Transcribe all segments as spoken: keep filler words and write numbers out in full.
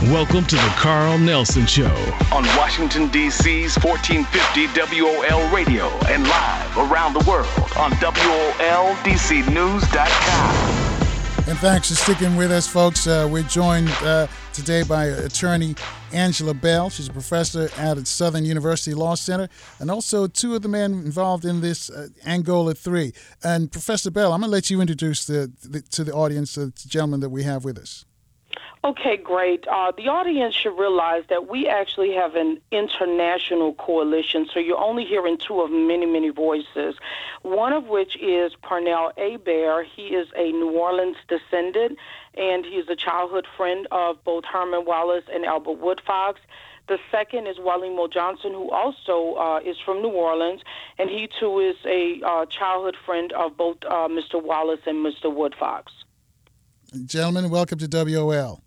Welcome to the Carl Nelson Show on Washington, D C's fourteen fifty W O L radio and live around the world on W O L D C news dot com. And thanks for sticking with us, folks. Uh, we're joined uh, today by attorney Angela Bell. She's a professor at Southern University Law Center, and also two of the men involved in this uh, Angola three. And Professor Bell, I'm going to let you introduce the, the, to the audience the gentleman that we have with us. Okay, great. Uh, the audience should realize that we actually have an international coalition, so you're only hearing two of many, many voices, one of which is Pernell Hebert. He is a New Orleans descendant, and he's a childhood friend of both Herman Wallace and Albert Woodfox. The second is Walimo Johnson, who also uh, is from New Orleans, and he, too, is a uh, childhood friend of both uh, Mister Wallace and Mister Woodfox. Gentlemen, welcome to W O L.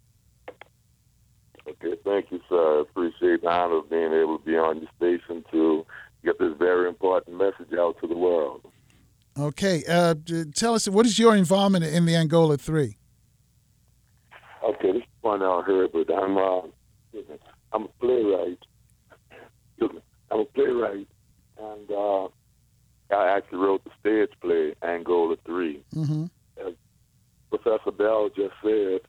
Okay, thank you, sir. I appreciate the honor of being able to be on your station to get this very important message out to the world. Okay, uh, tell us, what is your involvement in the Angola three? Okay, this is Pernell Hebert. I'm, uh, I'm a playwright. I'm a playwright, and uh, I actually wrote the stage play, Angola three. Mm-hmm. As Professor Bell just said,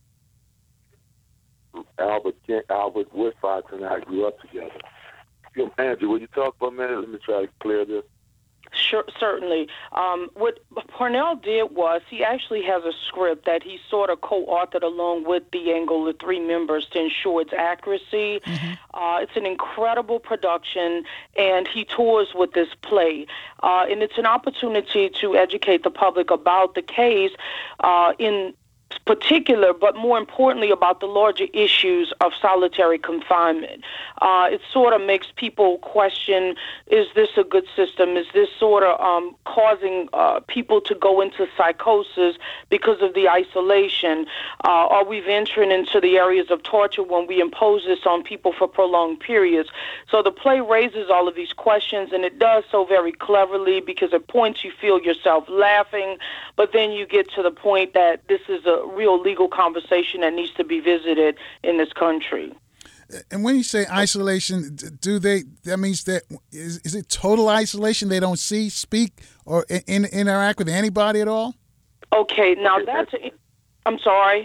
Albert Kent, Albert Woodfox and I grew up together. Andrew, will you talk for a minute? Let me try to clear this. Sure, certainly. Um, what Pernell did was he actually has a script that he sort of co-authored along with the Angola three members to ensure its accuracy. Mm-hmm. Uh, it's an incredible production, and he tours with this play. Uh, and it's an opportunity to educate the public about the case uh, in particular, but more importantly about the larger issues of solitary confinement. Uh, it sort of makes people question, is this a good system? Is this sort of um, causing uh, people to go into psychosis because of the isolation? Uh, are we venturing into the areas of torture when we impose this on people for prolonged periods? So the play raises all of these questions, and it does so very cleverly, because at points you feel yourself laughing, but then you get to the point that this is a real legal conversation that needs to be visited in this country. And when you say isolation, do they, that means that, is, is it total isolation? They don't see, speak, or in, interact with anybody at all? Okay, now that's, a, I'm sorry.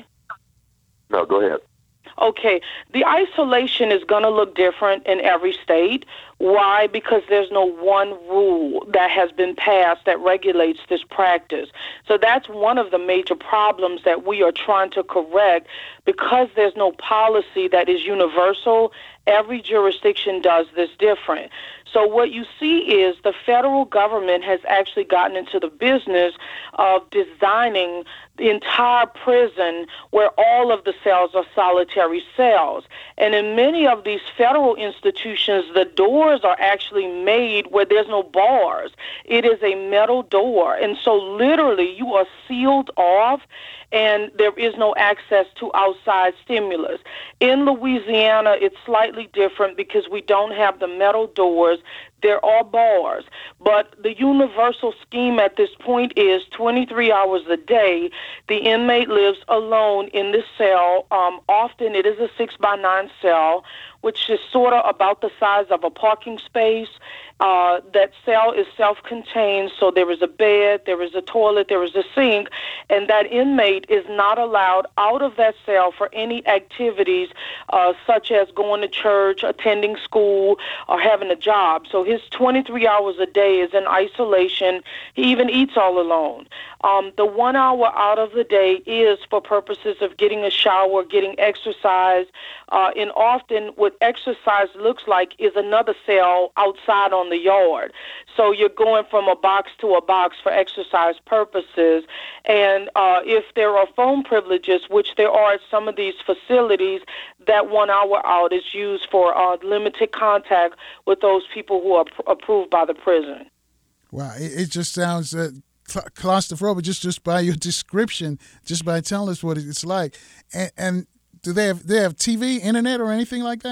No, go ahead. Okay, the isolation is going to look different in every state. Why? Because there's no one rule that has been passed that regulates this practice. So that's one of the major problems that we are trying to correct. Because there's no policy that is universal, every jurisdiction does this different. So what you see is the federal government has actually gotten into the business of designing the entire prison where all of the cells are solitary cells. And in many of these federal institutions, the doors are actually made where there's no bars. It is a metal door. And so literally you are sealed off, and there is no access to outside stimulus. In Louisiana, it's slightly different because we don't have the metal doors. There are bars, but the universal scheme at this point is twenty-three hours a day. The inmate lives alone in this cell. Um, often it is a six by nine cell, which is sort of about the size of a parking space. Uh, that cell is self-contained, so there is a bed, there is a toilet, there is a sink, and that inmate is not allowed out of that cell for any activities uh, such as going to church, attending school, or having a job. So his twenty-three hours a day is in isolation. He even eats all alone. Um, the one hour out of the day is for purposes of getting a shower, getting exercise, uh, and often what exercise looks like is another cell outside on the yard. So you're going from a box to a box for exercise purposes. And uh, if there are phone privileges, which there are at some of these facilities, that one hour out is used for uh, limited contact with those people who are pr- approved by the prison. Wow, it, it just sounds uh, cla- claustrophobic just, just by your description, just by telling us what it's like. And, and do they have, they have T V, internet, or anything like that?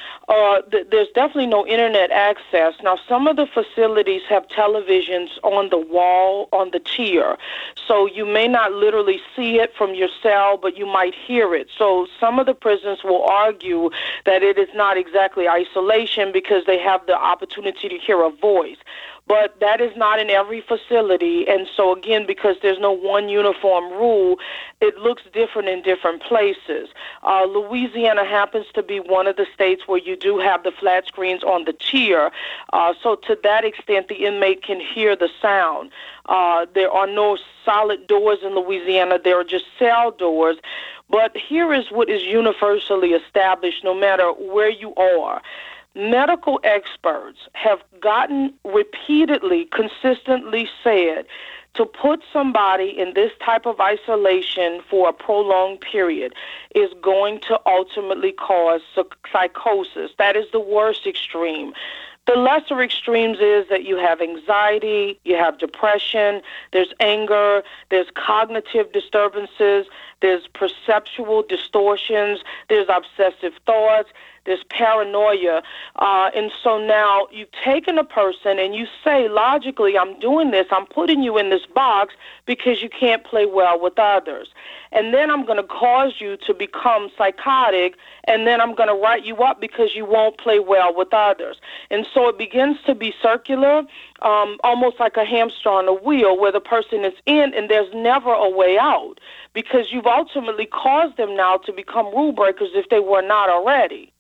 Uh, th- there's definitely no internet access. Now, some of the facilities have televisions on the wall, on the tier, so you may not literally see it from your cell, but you might hear it. So some of the prisons will argue that it is not exactly isolation because they have the opportunity to hear a voice. But that is not in every facility, and so again, because there's no one uniform rule, it looks different in different places. Uh, Louisiana happens to be one of the states where you do have the flat screens on the tier, uh, so to that extent, the inmate can hear the sound. Uh, there are no solid doors in Louisiana. There are just cell doors. But here is what is universally established no matter where you are. Medical experts have gotten repeatedly, consistently said to put somebody in this type of isolation for a prolonged period is going to ultimately cause psychosis. That is the worst extreme. The lesser extremes is that you have anxiety, you have depression, there's anger, there's cognitive disturbances, there's perceptual distortions, there's obsessive thoughts, there's paranoia. Uh, and so now you've taken a person and you say, logically, I'm doing this, I'm putting you in this box because you can't play well with others. And then I'm going to cause you to become psychotic, and then I'm going to write you up because you won't play well with others. And so it begins to be circular, um, almost like a hamster on a wheel where the person is in and there's never a way out because you've ultimately caused them now to become rule breakers if they were not already.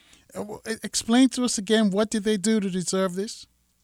Explain to us again, what did they do to deserve this?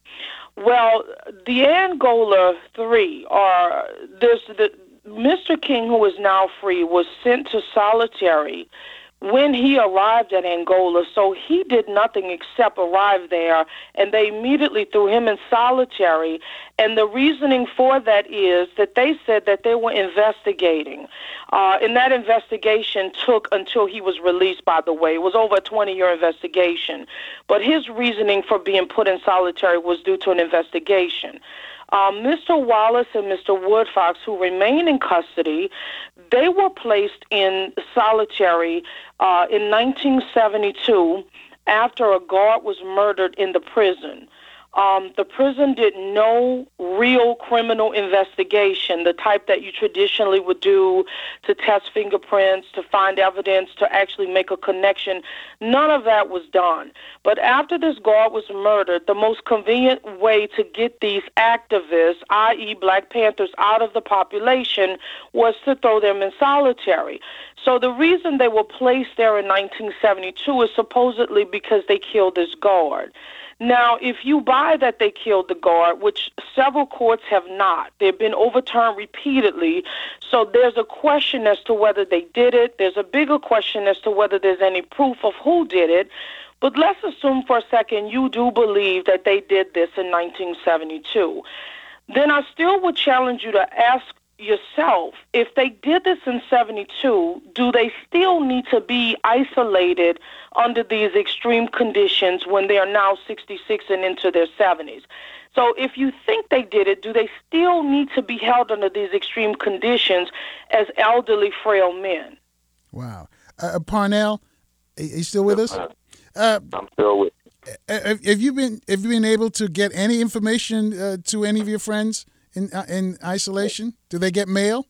Well, the Angola Three are there's the Mister King, who is now free, was sent to solitary when he arrived at Angola, so he did nothing except arrive there, and they immediately threw him in solitary. And the reasoning for that is that they said that they were investigating. Uh, and that investigation took until he was released, by the way. It was over a twenty-year investigation. But his reasoning for being put in solitary was due to an investigation. Um, Mister Wallace and Mister Woodfox, who remain in custody, they were placed in solitary uh, in nineteen seventy-two after a guard was murdered in the prison. Um, the prison did no real criminal investigation, the type that you traditionally would do to test fingerprints, to find evidence, to actually make a connection. None of that was done. But after this guard was murdered, the most convenient way to get these activists, that is. Black Panthers, out of the population was to throw them in solitary. So the reason they were placed there in nineteen seventy-two is supposedly because they killed this guard. Now, if you buy that they killed the guard, which several courts have not, they've been overturned repeatedly, so there's a question as to whether they did it. There's a bigger question as to whether there's any proof of who did it. But let's assume for a second you do believe that they did this in nineteen seventy-two. Then I still would challenge you to ask yourself, if they did this in seventy-two, do they still need to be isolated under these extreme conditions when they are now sixty-six and into their seventies? So if you think they did it, do they still need to be held under these extreme conditions as elderly, frail men? Wow. Uh, Parnell, are you still with us? Uh, I'm still with you. Have, have you been have you been able to get any information uh, to any of your friends in uh, in isolation? Do they get mail?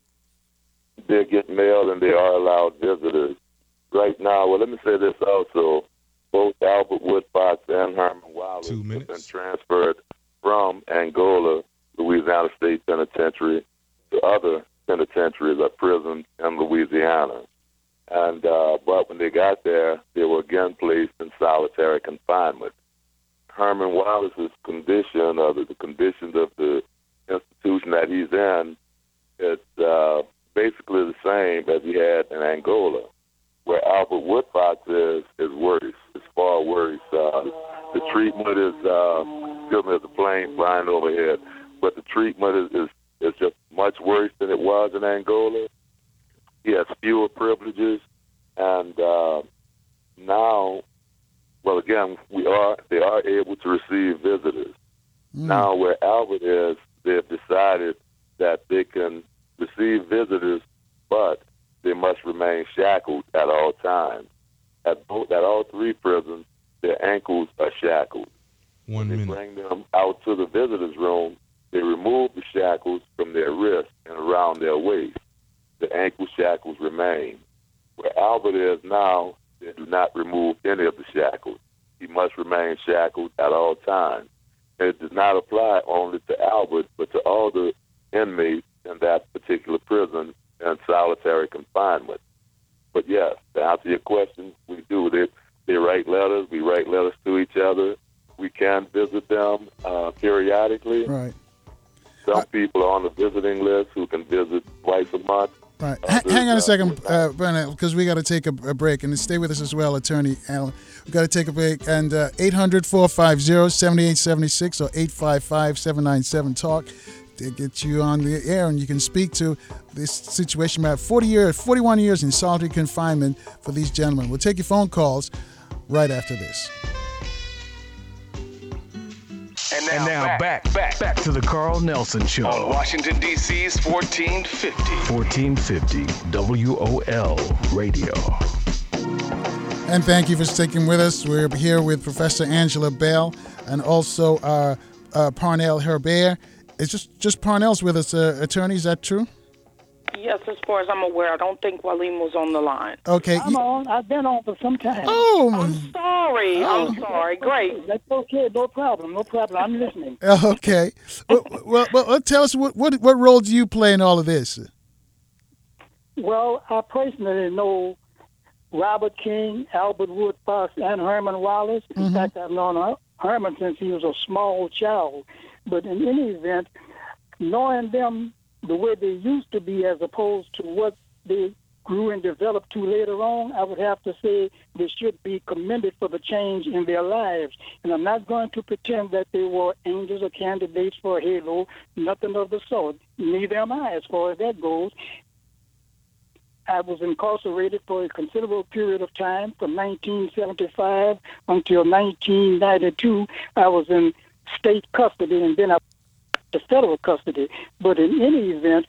They get mail and they are allowed visitors. Right now, well, let me say this also. Both Albert Woodfox and Herman Wallace Two have been minutes. transferred from Angola, Louisiana State Penitentiary, to other penitentiaries or prisons in Louisiana. And uh, but when they got there, they were again placed in solitary confinement. Herman Wallace's condition, or the, the conditions of the institution that he's in, it's uh, basically the same as he had in Angola. Where Albert Woodfox is, is worse. It's far worse. Uh, the treatment is, uh, excuse me, there's a plane flying overhead, but the treatment is, is, is just much worse than it was in Angola. He has fewer privileges, and uh, now, well, again, we are they are able to receive visitors. Mm. Now, where Albert is, they've decided that they can receive visitors, but they must remain shackled at all times. At both, at all three prisons, their ankles are shackled. One They minute. bring them out to the visitor's room. They remove the shackles from their wrists and around their waist. The ankle shackles remain. Where Albert is now, they do not remove any of the shackles. He must remain shackled at all times. And it does not apply only to Albert, but to all the inmates in that particular prison in solitary confinement. But yes, to answer your question, we do. They, they write letters. We write letters to each other. We can visit them uh, periodically. Right. Some Uh, people are on the visiting list who can visit twice a month. Right. Uh, H- hang on a uh, second, uh, Bernard, because we got to take a, a break. And stay with us as well, Attorney Allen. We've got to take a break. And uh, eight hundred, four five zero, seven eight seven six or eight five five, seven nine seven, talk to get you on the air. And you can speak to this situation about forty years, forty-one years in solitary confinement for these gentlemen. We'll take your phone calls right after this. And now, And now back, back, back, back to the Carl Nelson Show. on Washington, D C's fourteen fifty. fourteen fifty W O L Radio. And thank you for sticking with us. We're here with Professor Angela Bell and also uh, uh, Parnell Herbert. It's just, just Parnell's with us, uh, attorney. Is that true? Yes, as far as I'm aware, I don't think Waleem was on the line. Okay. I'm on. I've been on for some time. Oh, I'm sorry. Oh. I'm sorry. Great. That's okay. No problem. No problem. I'm listening. okay. well, well, well, tell us, what, what what role do you play in all of this? Well, I personally know Robert King, Albert Wood Fox, and Herman Wallace. In Mhm. fact, I've known Her- Herman since he was a small child. But in any event, knowing them the way they used to be as opposed to what they grew and developed to later on, I would have to say they should be commended for the change in their lives. And I'm not going to pretend that they were angels or candidates for a halo, nothing of the sort. Neither am I as far as that goes. I was incarcerated for a considerable period of time from nineteen seventy-five until nineteen ninety-two. I was in state custody, and then I to federal custody. But in any event,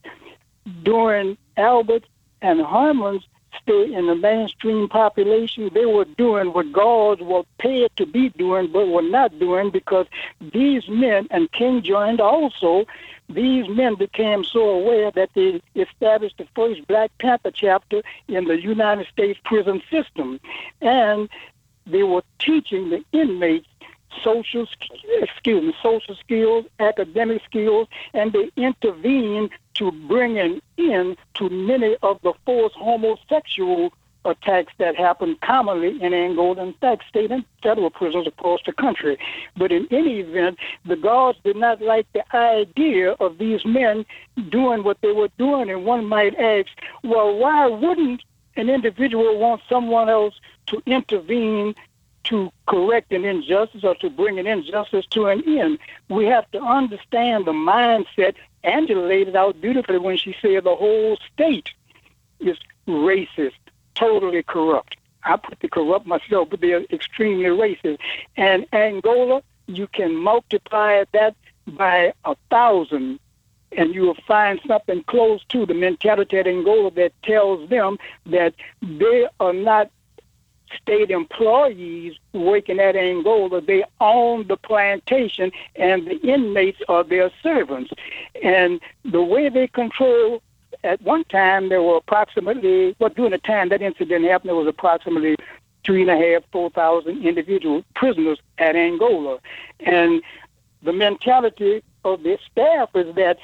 during Albert and Herman's stay in the mainstream population, they were doing what guards were paid to be doing, but were not doing, because these men, and King joined also, these men became so aware that they established the first Black Panther chapter in the United States prison system. And they were teaching the inmates social, excuse me, social skills, academic skills, and they intervened to bring an end to many of the forced homosexual attacks that happen commonly in Angola, in fact, state and federal prisons across the country. But in any event, the guards did not like the idea of these men doing what they were doing, and one might ask, well, why wouldn't an individual want someone else to intervene to correct an injustice or to bring an injustice to an end? We have to understand the mindset. Angela laid it out beautifully when she said the whole state is racist, totally corrupt. I put the corrupt myself, but they're extremely racist. And Angola, you can multiply that by a thousand, and you will find something close to the mentality at Angola that tells them that they are not state employees working at Angola. They own the plantation, and the inmates are their servants. And the way they control, at one time there were approximately, well, during the time that incident happened, there was approximately three and a half, four thousand individual prisoners at Angola. And the mentality of the staff is that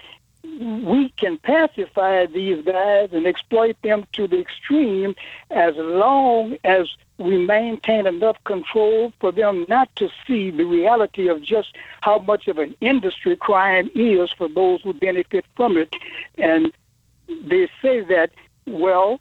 we can pacify these guys and exploit them to the extreme as long as we maintain enough control for them not to see the reality of just how much of an industry crime is for those who benefit from it. And they say that, well,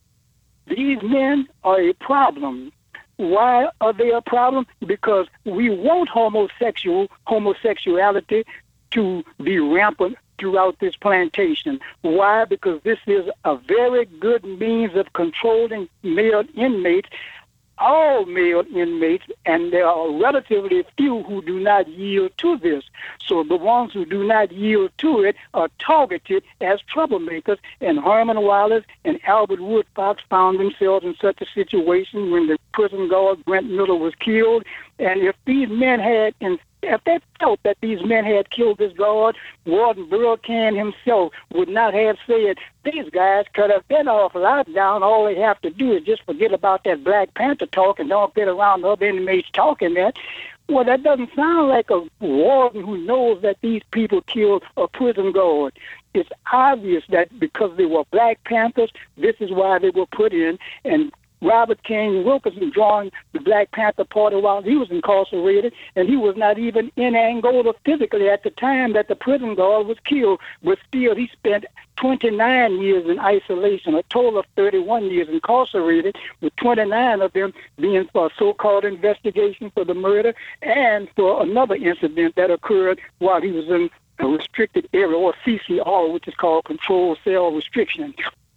these men are a problem. Why are they a problem? Because we want homosexual homosexuality to be rampant throughout this plantation. Why? Because this is a very good means of controlling male inmates all male inmates, and there are relatively few who do not yield to this. So the ones who do not yield to it are targeted as troublemakers, and Herman Wallace and Albert Woodfox found themselves in such a situation when the prison guard Brent Miller was killed. And if these men had, if they felt that these men had killed this guard, Warden Burlcan himself would not have said, these guys could have been off lockdown. All they have to do is just forget about that Black Panther talk and don't get around the other inmates talking that. Well, that doesn't sound like a warden who knows that these people killed a prison guard. It's obvious that because they were Black Panthers, this is why they were put in. And Robert King Wilkerson joined the Black Panther Party while he was incarcerated, and he was not even in Angola physically at the time that the prison guard was killed, but still he spent twenty-nine years in isolation, a total of thirty-one years incarcerated, with twenty-nine of them being for a so-called investigation for the murder and for another incident that occurred while he was in a restricted area, or C C R, which is called controlled cell restriction.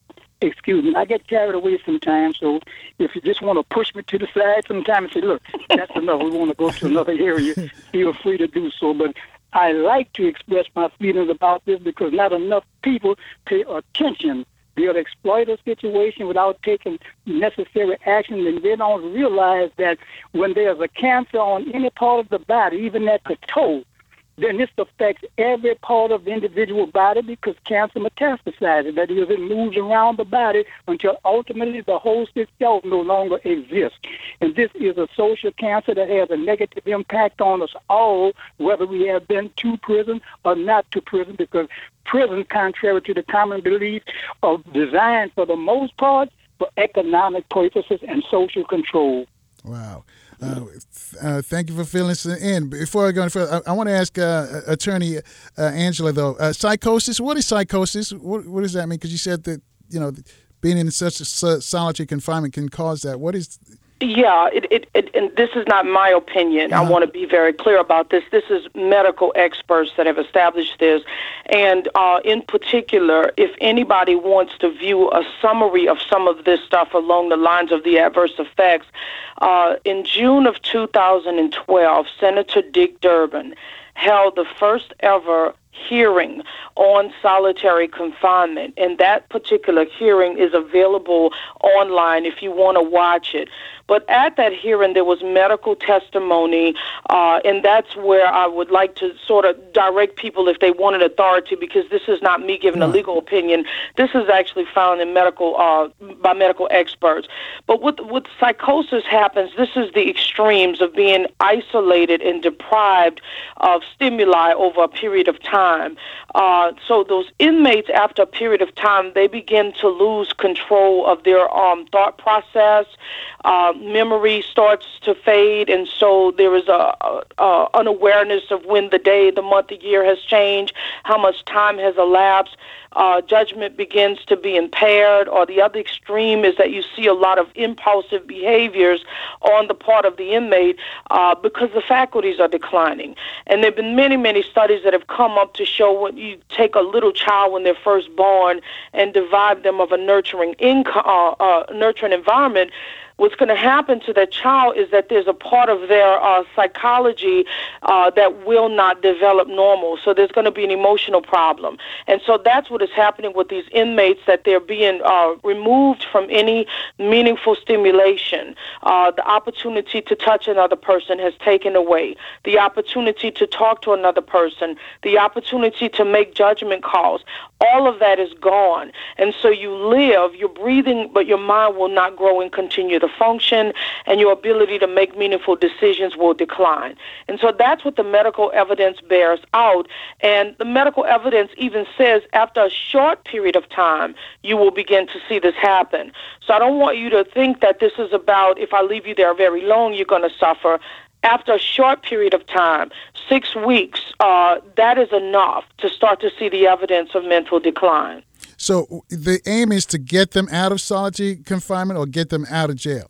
Excuse me, I get carried away sometimes, so if you just want to push me to the side sometimes and say, look, that's enough, we want to go to another area, feel free to do so. But I like to express my feelings about this because not enough people pay attention. They'll exploit a situation without taking necessary action, and they don't realize that when there's a cancer on any part of the body, even at the toe, then this affects every part of the individual body because cancer metastasizes. That is, it moves around the body until ultimately the host itself no longer exists. And this is a social cancer that has a negative impact on us all, whether we have been to prison or not to prison, because prison, contrary to the common belief, are designed for the most part for economic purposes and social control. Wow. Uh, uh, thank you for filling us in. Before I go any further, I, I want to ask uh, Attorney uh, Angela, though, uh, psychosis, what is psychosis? What, what does that mean? Because you said that, you know, being in such a solitary confinement can cause that. What is... Yeah, it, it, it, and this is not my opinion. Uh-huh. I want to be very clear about this. This is medical experts that have established this. And uh, in particular, if anybody wants to view a summary of some of this stuff along the lines of the adverse effects, uh, in June of two thousand twelve, Senator Dick Durbin held the first ever hearing on solitary confinement, and that particular hearing is available online if you want to watch it. But at that hearing, there was medical testimony, uh, and that's where I would like to sort of direct people if they wanted authority, because this is not me giving a legal opinion. This is actually found in medical uh, by medical experts. But with, with psychosis happens, this is the extremes of being isolated and deprived of stimuli over a period of time. Uh, so those inmates, after a period of time, they begin to lose control of their um, thought process. Uh, memory starts to fade, and so there is a, a, a unawareness of when the day, the month, the year has changed, how much time has elapsed. Uh, judgment begins to be impaired, or the other extreme is that you see a lot of impulsive behaviors on the part of the inmate uh, because the faculties are declining. And there have been many, many studies that have come up to show when you take a little child when they're first born and deprive them of a nurturing, inco- uh, uh, nurturing environment, what's going to happen to that child is that there's a part of their uh, psychology uh, that will not develop normal. So there's going to be an emotional problem. And so that's what is happening with these inmates, that they're being uh, removed from any meaningful stimulation. Uh, the opportunity to touch another person has taken away. The opportunity to talk to another person, the opportunity to make judgment calls, all of that is gone. And so you live, you're breathing, but your mind will not grow and continue to function, and your ability to make meaningful decisions will decline. And so that's what the medical evidence bears out. And the medical evidence even says after a short period of time, you will begin to see this happen. So I don't want you to think that this is about, if I leave you there very long, you're going to suffer. After a short period of time, six weeks, uh, that is enough to start to see the evidence of mental decline. So the aim is to get them out of solitary confinement or get them out of jail?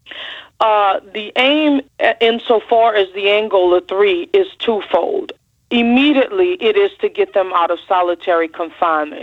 Uh, the aim, insofar as the Angola three, is twofold. Immediately, it is to get them out of solitary confinement.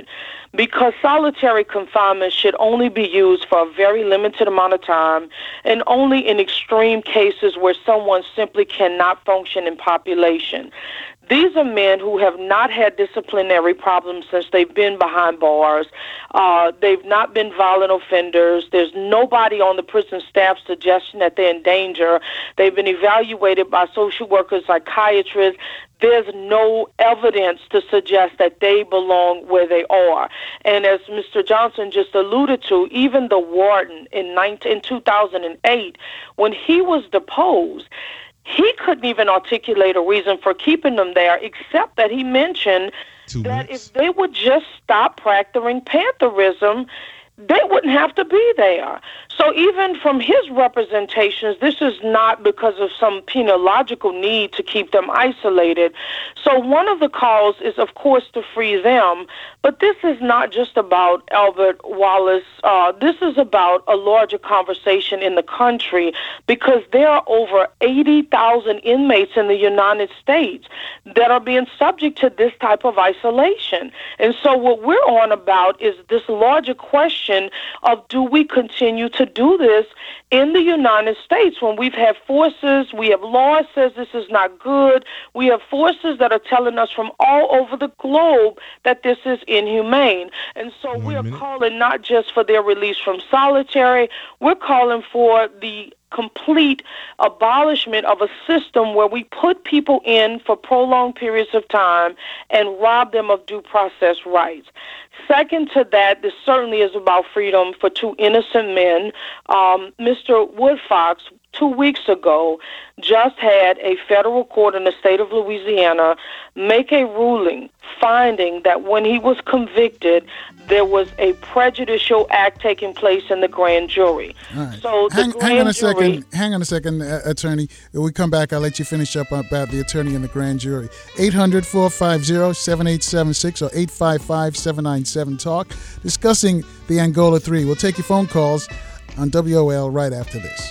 because solitary confinement should only be used for a very limited amount of time and only in extreme cases where someone simply cannot function in population. These are men who have not had disciplinary problems since they've been behind bars. Uh, they've not been violent offenders. There's nobody on the prison staff suggesting that they're in danger. They've been evaluated by social workers, psychiatrists. There's no evidence to suggest that they belong where they are. And as Mister Johnson just alluded to, even the warden in, nineteen, in two thousand eight, when he was deposed, he couldn't even articulate a reason for keeping them there, except that he mentioned Two that weeks. If they would just stop practicing Pantherism, they wouldn't have to be there. So even from his representations, this is not because of some penological need to keep them isolated. So one of the calls is, of course, to free them. But this is not just about Albert Wallace. Uh, this is about a larger conversation in the country, because there are over eighty thousand inmates in the United States that are being subject to this type of isolation. And so what we're on about is this larger question of, do we continue to do this in the United States when we've had forces, we have laws says this is not good, we have forces that are telling us from all over the globe that this is inhumane. And so One we are minute. calling not just for their release from solitary, we're calling for the complete abolishment of a system where we put people in for prolonged periods of time and rob them of due process rights. Second to that, this certainly is about freedom for two innocent men. Um, Mister Woodfox, two weeks ago, just had a federal court in the state of Louisiana make a ruling finding that when he was convicted, there was a prejudicial act taking place in the grand jury. All right. So the hang, grand hang on a jury, second. Hang on a second, uh, attorney. When we come back, I'll let you finish up about the attorney and the grand jury. eight hundred, four five zero, seven eight seven six or eight five five, seven nine seven talk, discussing the Angola three. We'll take your phone calls on W O L right after this.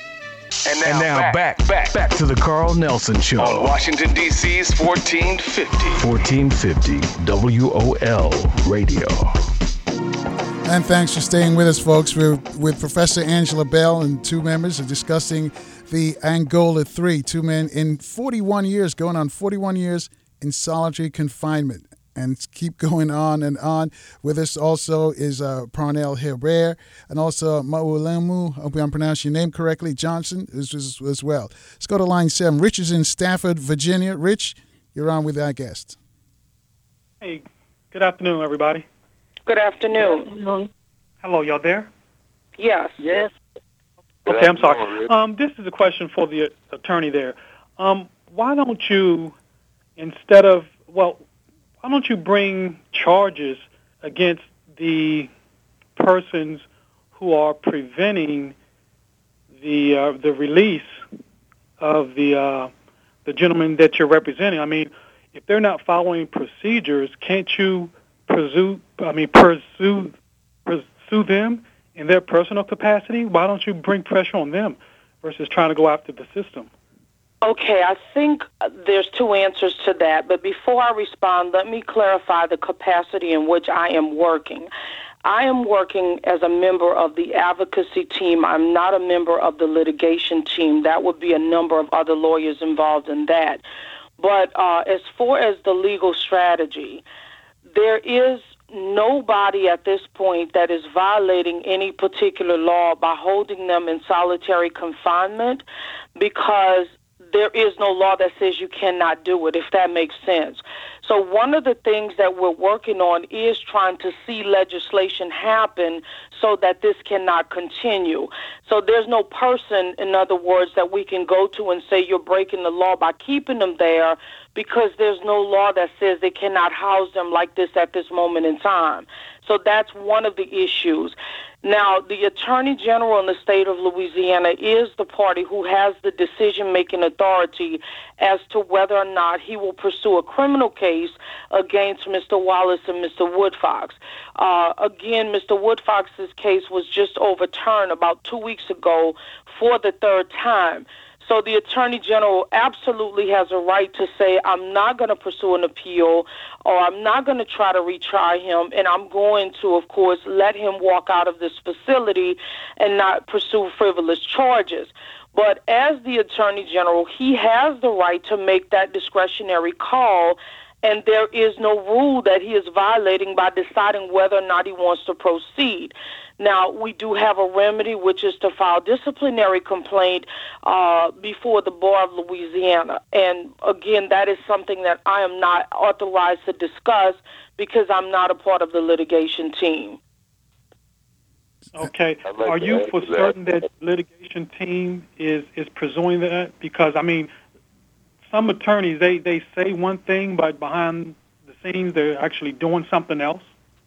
And now, And now back, back, back, back to the Carl Nelson Show. on Washington, D C's fourteen fifty. fourteen fifty W O L Radio. And thanks for staying with us, folks. We're with Professor Angela Bell and two members are discussing the Angola three. Two men in forty-one years, going on forty-one years in solitary confinement. And keep going on and on. With us also is uh, Parnell Herrera and also Maulemu, I hope I'm pronouncing your name correctly, Johnson as, as, as well. Let's go to line seven. Rich is in Stafford, Virginia. Rich, you're on with our guest. Hey, good afternoon, everybody. Good afternoon. Hello, y'all there? Yes. Yes. Okay, I'm sorry. Um, this is a question for the attorney there. Um, why don't you, instead of, well, why don't you bring charges against the persons who are preventing the uh, the release of the uh, the gentleman that you're representing? I mean, if they're not following procedures, can't you pursue? I mean, pursue pursue them in their personal capacity? Why don't you bring pressure on them versus trying to go after the system? Okay, I think there's two answers to that, but before I respond, let me clarify the capacity in which I am working. I am working as a member of the advocacy team. I'm not a member of the litigation team. That would be a number of other lawyers involved in that. But uh, as far as the legal strategy, there is nobody at this point that is violating any particular law by holding them in solitary confinement, because there is no law that says you cannot do it, if that makes sense. So one of the things that we're working on is trying to see legislation happen so that this cannot continue. So there's no person, in other words, that we can go to and say you're breaking the law by keeping them there, because there's no law that says they cannot house them like this at this moment in time. So that's one of the issues. Now, the Attorney General in the state of Louisiana is the party who has the decision-making authority as to whether or not he will pursue a criminal case against Mister Wallace and Mister Woodfox. Uh, again, Mister Woodfox's case was just overturned about two weeks ago for the third time. So the Attorney General absolutely has a right to say, I'm not going to pursue an appeal, or I'm not going to try to retry him, and I'm going to, of course, let him walk out of this facility and not pursue frivolous charges. But as the Attorney General, he has the right to make that discretionary call, and there is no rule that he is violating by deciding whether or not he wants to proceed. Now, we do have a remedy, which is to file disciplinary complaint uh, before the Bar of Louisiana. And again, that is something that I am not authorized to discuss because I'm not a part of the litigation team. Okay. Are you for certain that litigation team is, is pursuing that? Because, I mean, some attorneys, they, they say one thing, but behind the scenes, they're actually doing something else.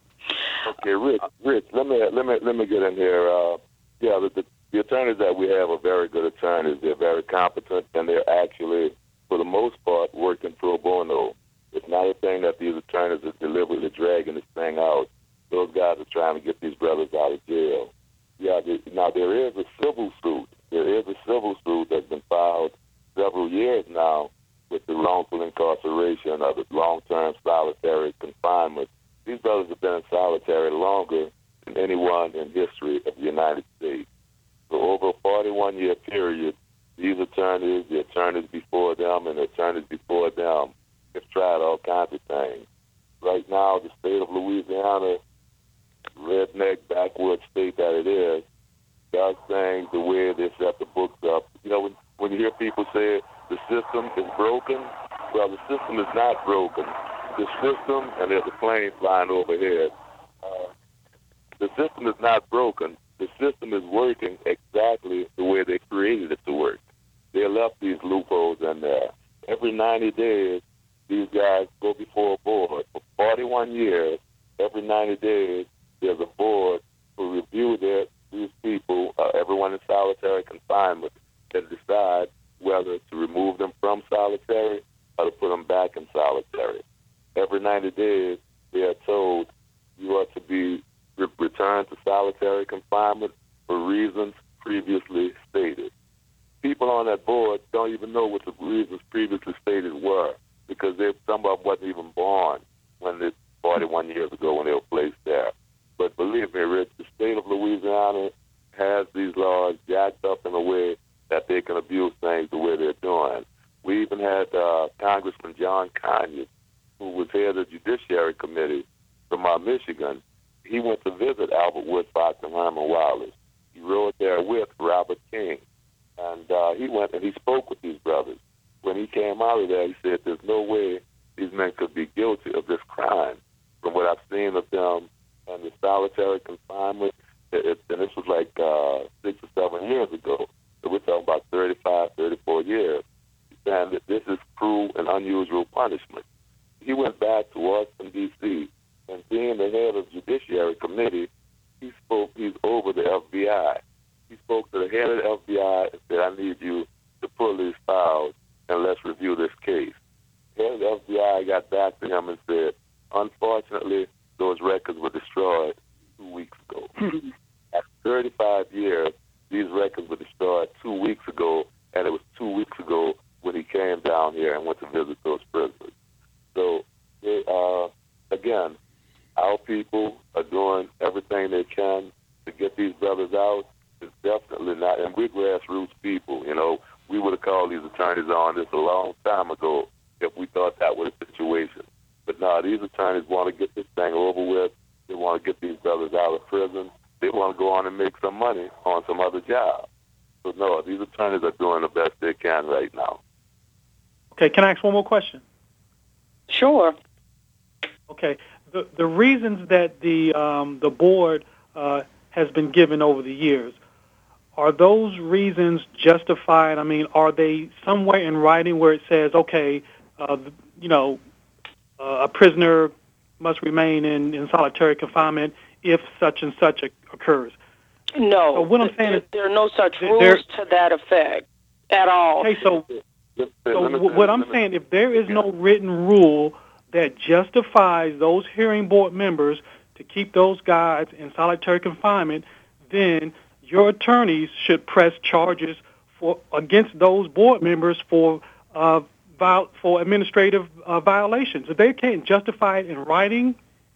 Okay, Rich, Rich, let me let me let me get in here. Uh, yeah, the, the, the attorneys that we have are very good attorneys. They're very competent, and they're actually, for the most part, working pro bono. It's not a thing that these attorneys are deliberately dragging this thing out. Those guys are trying to get these brothers out of jail. Yeah, they, now there is a civil suit. There is a civil suit that's been filed several years now with the wrongful incarceration or the long-term solitary confinement. These brothers have been in solitary longer than anyone in history of the United States. So over a forty-one year period, these attorneys, the attorneys before them, and the attorneys before them have tried all kinds of things. Right now, the state of Louisiana, redneck, backwoods state that it is, does things the way they set the books up. You know, when, when you hear people say the system is broken, well, the system is not broken. The system, and there's a plane flying overhead, uh, the system is not broken. The system is working exactly the way they created it to work. They left these loopholes in there. Every ninety days, these guys go before a board. For forty-one years, every ninety days, there's a board to review their, these people, uh, everyone in solitary confinement, and decide whether to remove them from solitary or to put them back in solitary. Every ninety days, they are told you are to be re- returned to solitary confinement for reasons previously stated. People on that board don't even know what the reasons previously stated were because they, some of them wasn't even born when this forty-one years ago when they were placed there. But believe me, Rich, the state of Louisiana has these laws jacked up in a way that they can abuse things the way they're doing. We even had uh, Congressman John Conyers, who was head of the Judiciary Committee from uh, Michigan. He went to visit Albert Woodfox and Herman Wallace. He rode there with Robert King. And uh, he went and he spoke with these brothers. When he came out of there, he said there's no way these men could be guilty of this crime. From what I've seen of them and the solitary confinement, it, it, and this was like uh, six or seven years ago. So we're talking about thirty-five, thirty-four years. He's saying that this is cruel and unusual punishment. He went back to Washington, D C, and being the head of the Judiciary Committee, he spoke, he's over the F B I. He spoke to the head of the F B I and said, I need you to pull these files and let's review this case. The head of the F B I got back to him and said, unfortunately, those records were destroyed two weeks ago. After thirty-five years, these records were destroyed two weeks ago, and it was two weeks ago when he came down here and went to visit those prisoners. So, they, uh, again, our people are doing everything they can to get these brothers out. It's definitely not, and we're grassroots people, you know. We would have called these attorneys on this a long time ago if we thought that was the situation. But no, these attorneys want to get this thing over with. They want to get these brothers out of prison. They want to go on and make some money on some other job. So no, these attorneys are doing the best they can right now. Okay, can I ask one more question? Sure. Okay, the the reasons that the um, the board uh, has been given over the years, are those reasons justified? I mean, are they somewhere in writing where it says, okay, uh, you know, uh, a prisoner must remain in, in solitary confinement if such and such occurs? No. So what I'm saying is there are no such rules to that effect at all. Okay, so, so what I'm saying, if there is no written rule that justifies those hearing board members to keep those guys in solitary confinement, then your attorneys should press charges for against those board members for uh, viol- for administrative uh, violations. If they can't justify it in writing.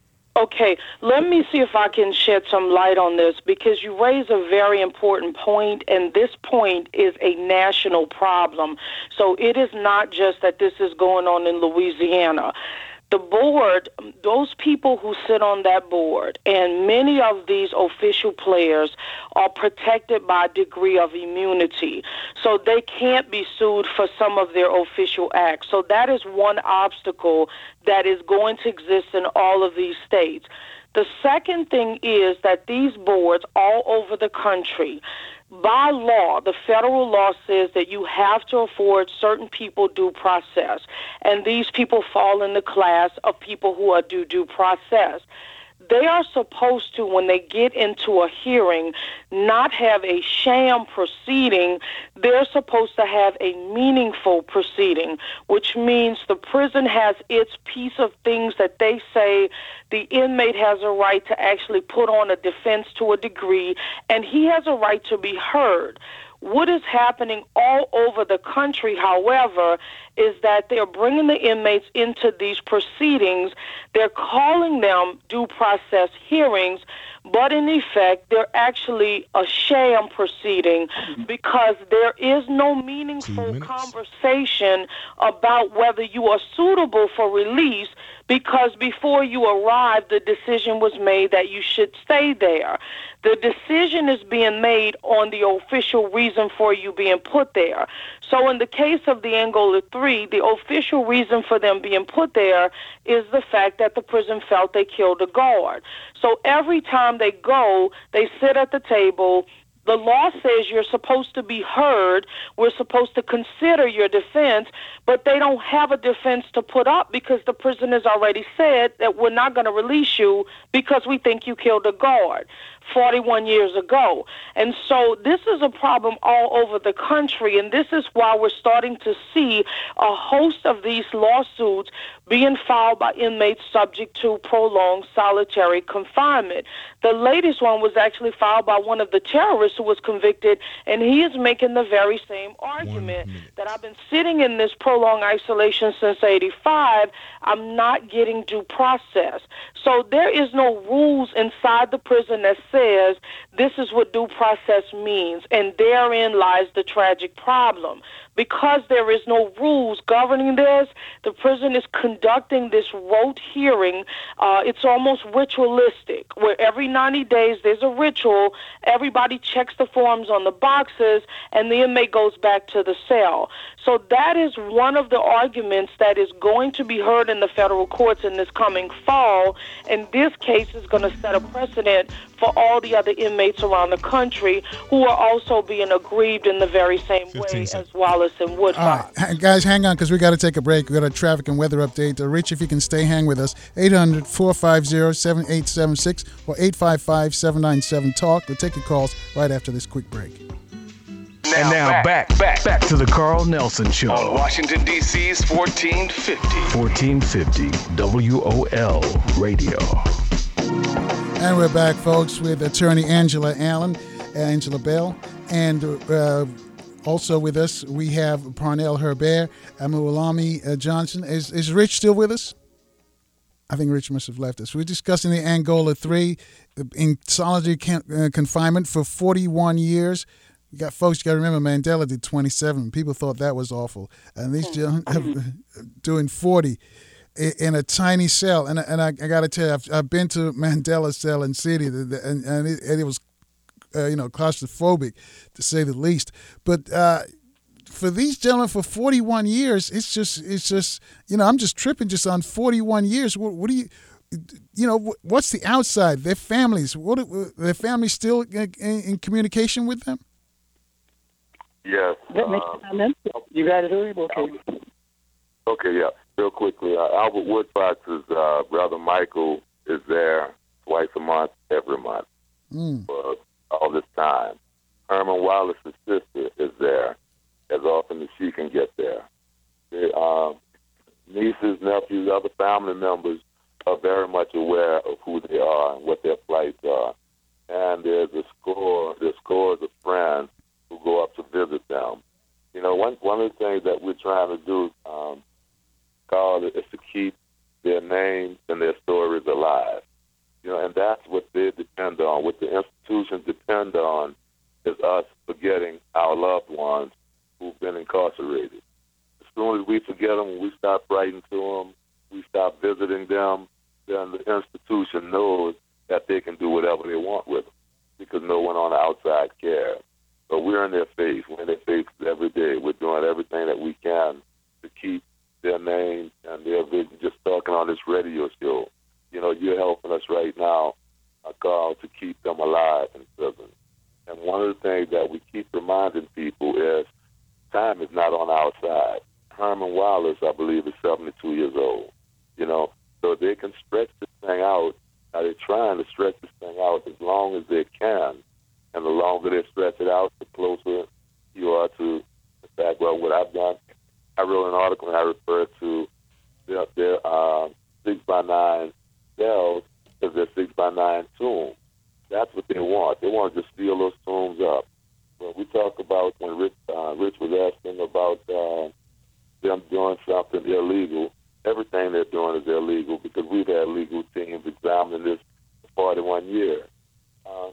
Okay, let me see if I can shed some light on this, because you raise a very important point, and this point is a national problem. So it is not just that this is going on in Louisiana. The board, those people who sit on that board, and many of these official players are protected by a degree of immunity. So they can't be sued for some of their official acts. So that is one obstacle that is going to exist in all of these states. The second thing is that these boards all over the country, by law, the federal law says that you have to afford certain people due process, and these people fall in the class of people who are due due process. They are supposed to, when they get into a hearing, not have a sham proceeding. They're supposed to have a meaningful proceeding, which means the prison has its piece of things that they say the inmate has a right to actually put on a defense to a degree, and he has a right to be heard. What is happening all over the country, however, is that they're bringing the inmates into these proceedings. They're calling them due process hearings, but in effect, they're actually a sham proceeding, because there is no meaningful conversation about whether you are suitable for release, because before you arrived, the decision was made that you should stay there. The decision is being made on the official reason for you being put there. So in the case of the Angola three, the official reason for them being put there is the fact that the prison felt they killed a guard. So every time they go, they sit at the table. The law says you're supposed to be heard. We're supposed to consider your defense, but they don't have a defense to put up, because the prison has already said that we're not going to release you because we think you killed a guard forty-one years ago. And so this is a problem all over the country, and this is why we're starting to see a host of these lawsuits being filed by inmates subject to prolonged solitary confinement. The latest one was actually filed by one of the terrorists who was convicted, and he is making the very same argument that I've been sitting in this prolonged isolation since eighty-five. I'm not getting due process. So there is no rules inside the prison that says this is what due process means, and therein lies the tragic problem. Because there is no rules governing this, the prison is conducting this rote hearing. Uh, it's almost ritualistic, where every ninety days there's a ritual. Everybody checks the forms on the boxes, and the inmate goes back to the cell. So that is one of the arguments that is going to be heard in the federal courts in this coming fall, and this case is going to set a precedent for all the other inmates around the country who are also being aggrieved in the very same way as Wallace and Woodbine. All right, guys, hang on, because we got to take a break. We got a traffic and weather update. Uh, Rich, if you can stay, hang with us. eight hundred, four five zero, seven eight seven six or eight five five, seven nine seven, talk. We'll take your calls right after this quick break. Now, And now back, back, back to the Carl Nelson Show. on Washington, D C's fourteen fifty. fourteen fifty W O L Radio. And we're back, folks, with attorney Angela Allen, Angela Bell, and uh, also with us we have Parnell Herbert, Amualami uh, Johnson. Is is Rich still with us? I think Rich must have left us. We're discussing the Angola three in solitary can- uh, confinement for forty-one years. You got folks, you got to remember, Mandela did twenty-seven. People thought that was awful. And these gentlemen doing forty in a tiny cell. And, and I, I got to tell you, I've, I've been to Mandela's cell in city, and, and, it, and it was, uh, you know, claustrophobic, to say the least. But uh, for these gentlemen, for forty-one years, it's just, it's just, you know, I'm just tripping just on forty-one years. What, what do you... You know, what's the outside? Their families, what? Their families still in, in communication with them? Yes. That makes uh, sense. You got it, okay. Okay, yeah. Real quickly, uh, Albert Woodfox's uh, brother Michael is there twice a month, every month, mm. for all this time. Herman Wallace's sister is there as often as she can get there. The uh, nieces, nephews, other family members are very much aware of who they are and what their plights are. And there's a score, there's scores of friends who go up to visit them. trying to do, um, Carl, is to keep their names and their stories alive. You know, and that's what they depend on. What the institutions depend on is us forgetting our loved ones who've been incarcerated. As soon as we forget them, when we stop writing to them, we stop visiting them, then the institution knows that they can do whatever they want with them because no one on the outside cares. So we're in their face. We're in their faces every day. We're doing everything that we can to keep their names and their vision. Just talking on this radio show, you know, you're helping us right now, uh, Carl, to keep them alive in prison. And one of the things that we keep reminding people is time is not on our side. Herman Wallace, I believe, is seventy-two years old. You know, so they can stretch this thing out. Now they're trying to stretch this thing out as long as they can. And the longer they stretch it out, the closer you are to the fact, well, what I've done, I wrote an article and I referred to their, their uh, six by nine cells as their six by nine tomb. That's what they want. They want to just steal those tombs up. When we talk about, when Rich, uh, Rich was asking about uh, them doing something illegal, everything they're doing is illegal because we've had legal teams examining this for forty-one years. Uh,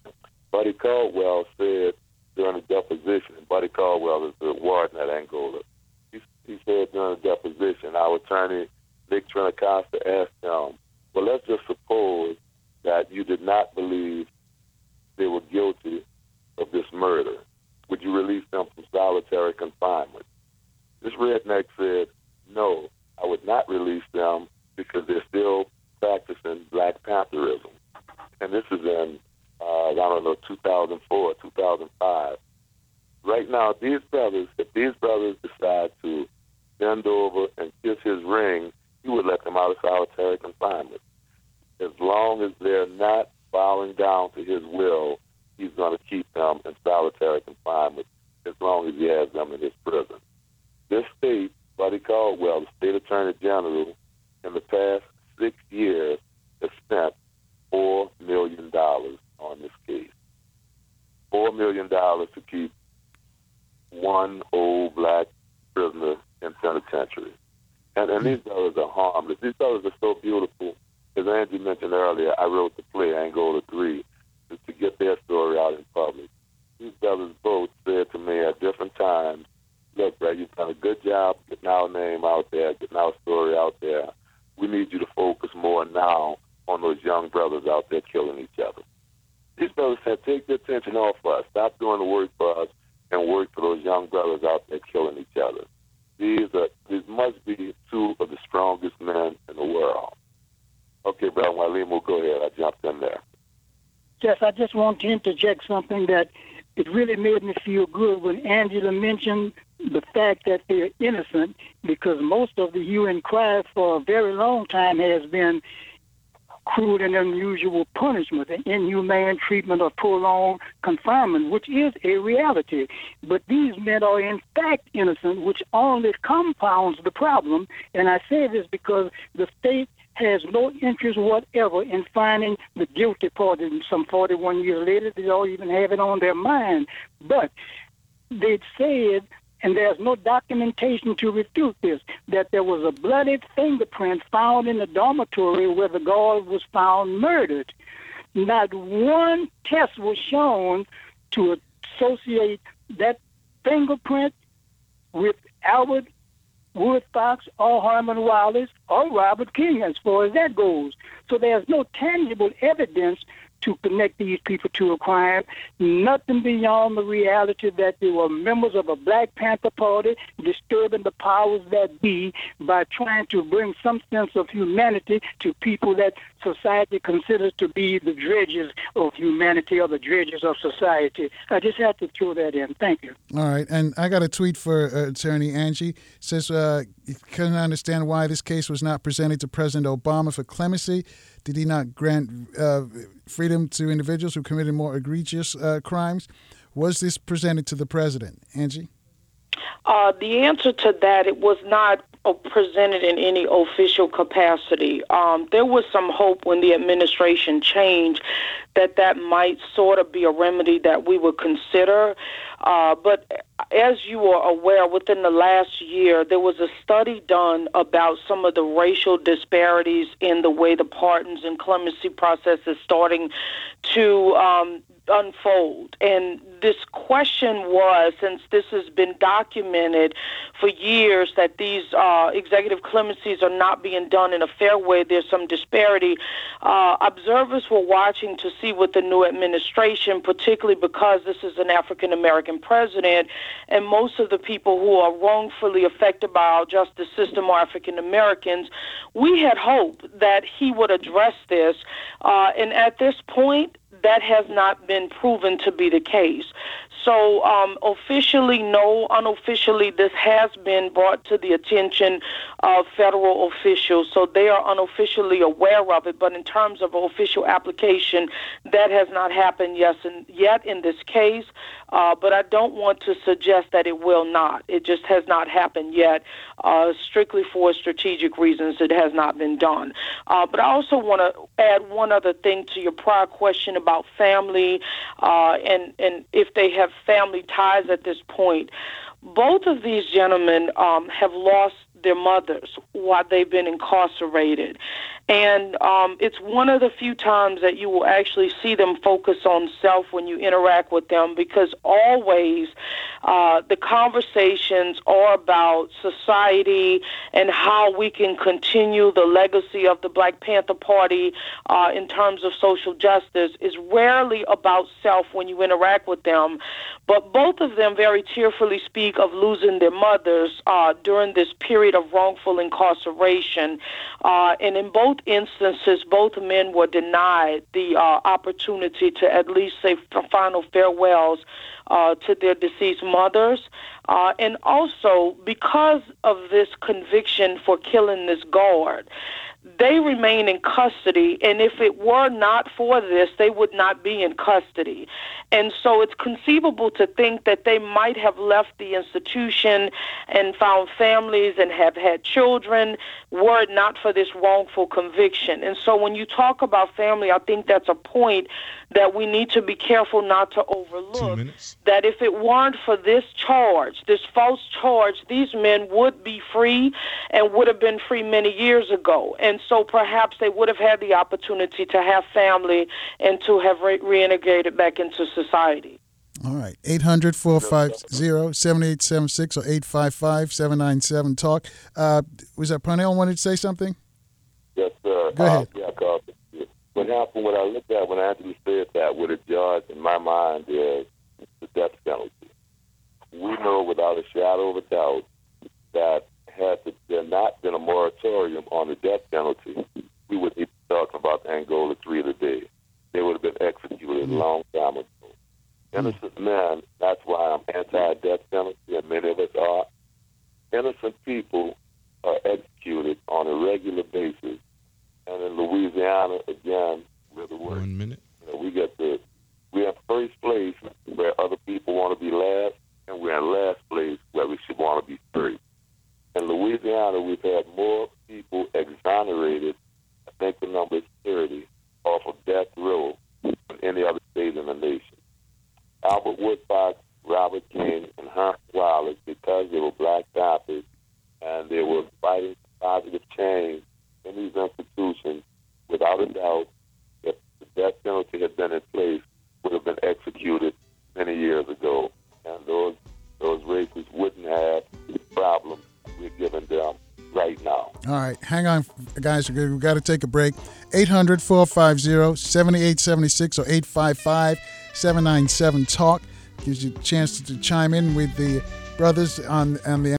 Buddy Caldwell said during the deposition, and Buddy Caldwell is the warden at Angola, he, he said during the deposition, our attorney, Nick Trinacosta, asked him, well, let's just suppose that you did not believe they were guilty of this murder. Would you release them from solitary confinement? This redneck said, no, I would not release them because they're still practicing Black Pantherism. And this is in, uh, I don't know, two thousand four, two thousand five. Right now, these brothers, if these brothers decide to bend over and kiss his ring, he would let them out of solitary confinement. As long as they're not bowing down to his will, he's going to keep them in solitary confinement as long as he has them in his prison. This state, Buddy Caldwell, the state attorney general, in the past six years has spent four million dollars on this case. Four million dollars to keep one old black prisoner in penitentiary. And, and these brothers are harmless. These brothers are so beautiful. As Angie mentioned earlier, I wrote the play Angola three to, to get their story out in public. These brothers both said to me at different times, look, Brad, you've done a good job getting our name out there, getting our story out there. We need you to focus more now on those young brothers out there killing each other. These brothers said, take the attention off us. Stop doing the work for us and work for those young brothers out there killing each other. These are these must be two of the strongest men in the world. Okay, Brother Walimo, go ahead. I jumped in there. Yes, I just want to interject something that it really made me feel good when Angela mentioned the fact that they're innocent, because most of the hue and cry for a very long time has been cruel and unusual punishment, the inhumane treatment of prolonged confinement, which is a reality. But these men are in fact innocent, which only compounds the problem. And I say this because the state has no interest whatever in finding the guilty party. Some forty-one years later, they don't even have it on their mind. But they said, and there's no documentation to refute this, that there was a bloody fingerprint found in the dormitory where the guard was found murdered. Not one test was shown to associate that fingerprint with Albert Woodfox or Herman Wallace or Robert King as far as that goes. So there's no tangible evidence to connect these people to a crime, nothing beyond the reality that they were members of a Black Panther Party disturbing the powers that be by trying to bring some sense of humanity to people that society considers to be the dredges of humanity or the dredges of society. I just had to throw that in. Thank you. All right. And I got a tweet for uh, Attorney Angie. It says, uh, couldn't understand why this case was not presented to President Obama for clemency. Did he not grant uh, freedom to individuals who committed more egregious uh, crimes? Was this presented to the president? Angie? Uh, the answer to that, it was not uh, presented in any official capacity. Um, there was some hope when the administration changed that that might sort of be a remedy that we would consider. Uh, but as you are aware, within the last year, there was a study done about some of the racial disparities in the way the pardons and clemency process is starting to um, unfold. And this question was, since this has been documented for years that these uh, executive clemencies are not being done in a fair way, there's some disparity. Uh, observers were watching to see what the new administration, particularly because this is an African-American president, and most of the people who are wrongfully affected by our justice system are African-Americans, we had hoped that he would address this. Uh, and at this point, that has not been proven to be the case. So um, officially, no. Unofficially, this has been brought to the attention of federal officials, so they are unofficially aware of it. But in terms of official application, that has not happened yes, in, yet in this case. Uh, but I don't want to suggest that it will not. It just has not happened yet. Uh, strictly for strategic reasons, it has not been done. Uh, but I also want to add one other thing to your prior question about family uh, and, and if they have family ties at this point. Both of these gentlemen um, have lost their mothers while they've been incarcerated. And um, it's one of the few times that you will actually see them focus on self when you interact with them, because always uh, the conversations are about society and how we can continue the legacy of the Black Panther Party uh, in terms of social justice. Is rarely about self when you interact with them. But both of them very tearfully speak of losing their mothers uh, during this period of wrongful incarceration. Uh, and in both instances, both men were denied the uh, opportunity to at least say final farewells uh, to their deceased mothers. Uh, and also, because of this conviction for killing this guard, they remain in custody, and if it were not for this, they would not be in custody. And so it's conceivable to think that they might have left the institution and found families and have had children were it not for this wrongful conviction. And so when you talk about family, I think that's a point that we need to be careful not to overlook, that if it weren't for this charge, this false charge, these men would be free and would have been free many years ago. And so perhaps they would have had the opportunity to have family and to have re- reintegrated back into society. All right. eight hundred, four five zero, seven eight seven six or eight five five, seven nine seven, talk. Uh, was that Parnell wanted to say something? Yes, sir. Go ahead. Uh, yeah, cause what happened, what I looked at when Anthony said that with a judge in my mind is the death penalty. We know without a shadow of a doubt that had there not been a moratorium on the death penalty, we would be talking about Angola three today. They would have been executed a long time ago. Innocent men, that's why I'm anti-death penalty, and many of us are. Innocent people are executed on a regular basis. And in Louisiana, again, we're the worst. One minute. You know, we get the, we're in first place where other people want to be last, and we're in last place where we should want to be first. In Louisiana, we've had more people exonerated, I think the number is thirty, off of death row than any other state in the nation. Albert Woodfox, Robert King, and Hunt Wallace, because they were Black Panthers and they were fighting positive change in these institutions, without a doubt, if the death penalty had been in place, would have been executed many years ago. And those those racists wouldn't have the problem we're giving them right now. All right. Hang on, guys. We've got to take a break. eight hundred, four five zero, seven eight seven six or eight five five, seven nine seven, talk. Gives you a chance to, to chime in with the brothers on, on the